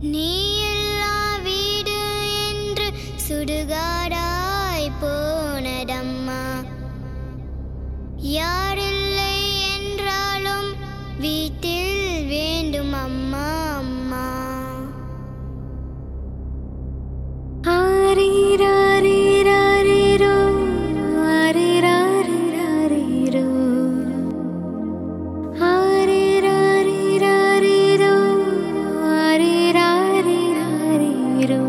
நீ எல்லா வீடு என்று சுடுகாடாய் போனதம்மா. யாரில்லை என்றாலும் வீட்டில் வேண்டும் அம்மா அம்மா. ஆரிராரிராரிரோ ஆரிராரிராரிரோ ஆரிராரிராரிரோ ஆரிராரிராரிரோ.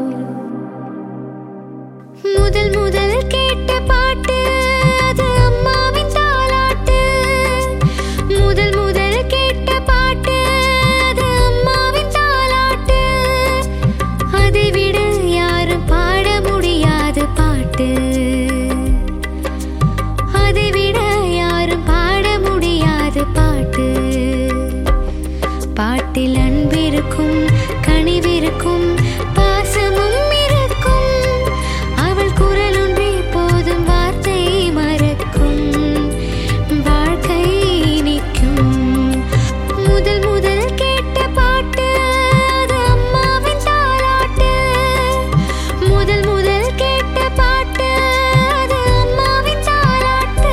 முதல் முதல் கேட்ட பாட்டு அது அம்மாவின் தாலாட்டு. முதல் முதல் கேட்ட பாட்டு அது அம்மாவின் தாலாட்டு. அதை விட யாரும் பாட முடியாத பாட்டு. அதை விட யாரும் பாட முடியாத பாட்டு. பாட்டில் அன்பிருக்கும், கனிவிருக்கும், பாசமும் இருக்கும். அவள் குரல் ஒன்றே போதும் வார்த்தை மறக்கும். வாழ்க்கை நிற்கும். முதல் முதல் கேட்ட பாட்டு அது அம்மாவின் தாலாட்டு. முதல் முதல் கேட்ட பாட்டு அது அம்மாவின் தாலாட்டு.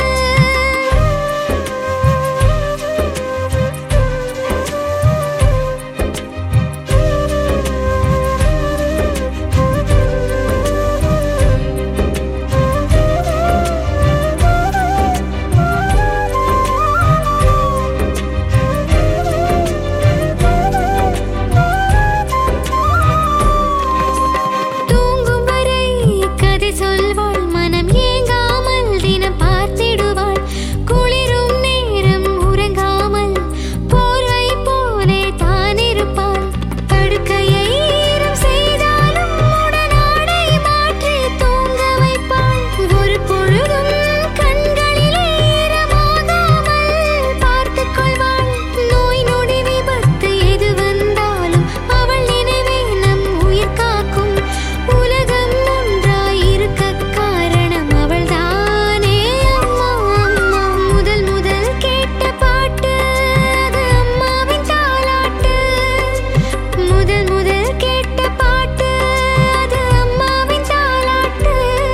தூங்கும் வரை கதை சொல்வாள், மனம் ஏங்காமல் தினம் பார்த்திடுவாள். குளிரும் நேரம் உறங்காமல் போர்வை போலே தான் இருப்பாள். படுக்கையை ஈரம் செய்தாலும் உடனாடை மாற்றி தூங்க வைப்பாள். ஒரு பொழுதும் கண்களிலே ஈரமாகாமல் பார்த்துக் கொள்வாள். நோய் நொடி விபத்து எது வந்தாலும் அவள் நினைவே நம் உயிர் காக்கும். உலகம் ஒன்றாய் இருக்க காரணம் அவள்தானே அம்மா அம்மா. முதல் முதல் கேட்ட பாட்டு அது அம்மாவின் தாலாட்டு. முதல் முதல் கேட்ட பாட்டு அது அம்மாவின் தாலாட்டு.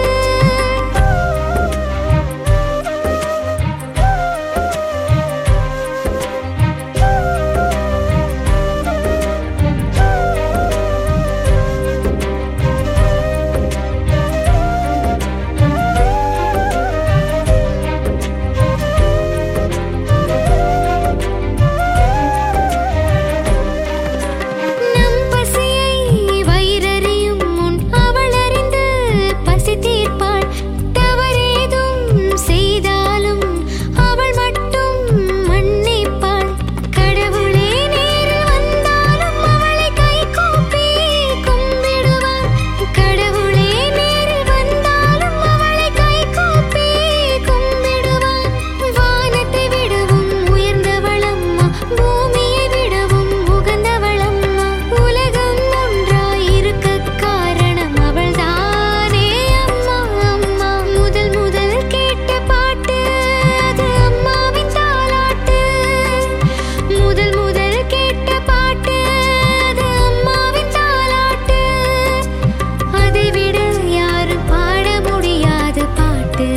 நம் பசியை வயிறறியும் முன் அவள் அறிந்து பசி தீர்ப்பாள். தவறேதும் செய்தாலும் அவள் மட்டும் மன்னிப்பாள். கடவுளே நேரில் வந்தாலும் அவளை கைகூப்பி கும்பிடுவாள். கடவுளே நேரில் வந்தாலும் அவளை கைகூப்பி கும்பிடுவாள். வானத்தை விடவும் உயர்ந்தவளம்மா, பூமியை விடவும் உகந்தவளம்மா. உலகம் ஒன்றாய் இருக்க காரணம் அவள்தானே அம்மா அம்மா. முதல் முதல் கேட்ட பாட்டு அது அம்மாவின் தாலாட்டு. முதல் முதல் கேட்ட பாட்டு அது அம்மாவின் தாலாட்டு. அதை விட யாரும் பாட முடியாத பாட்டு.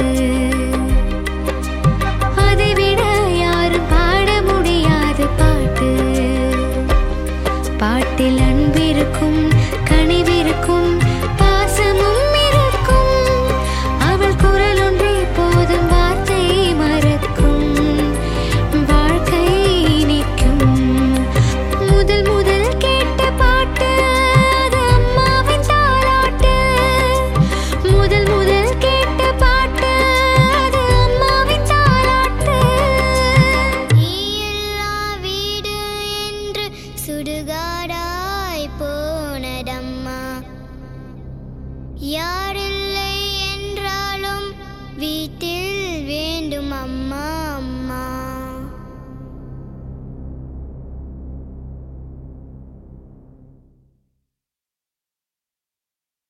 அதை விட யாரும் பாட முடியாத பாட்டு. பாட்டில் அன்பிருக்கும்,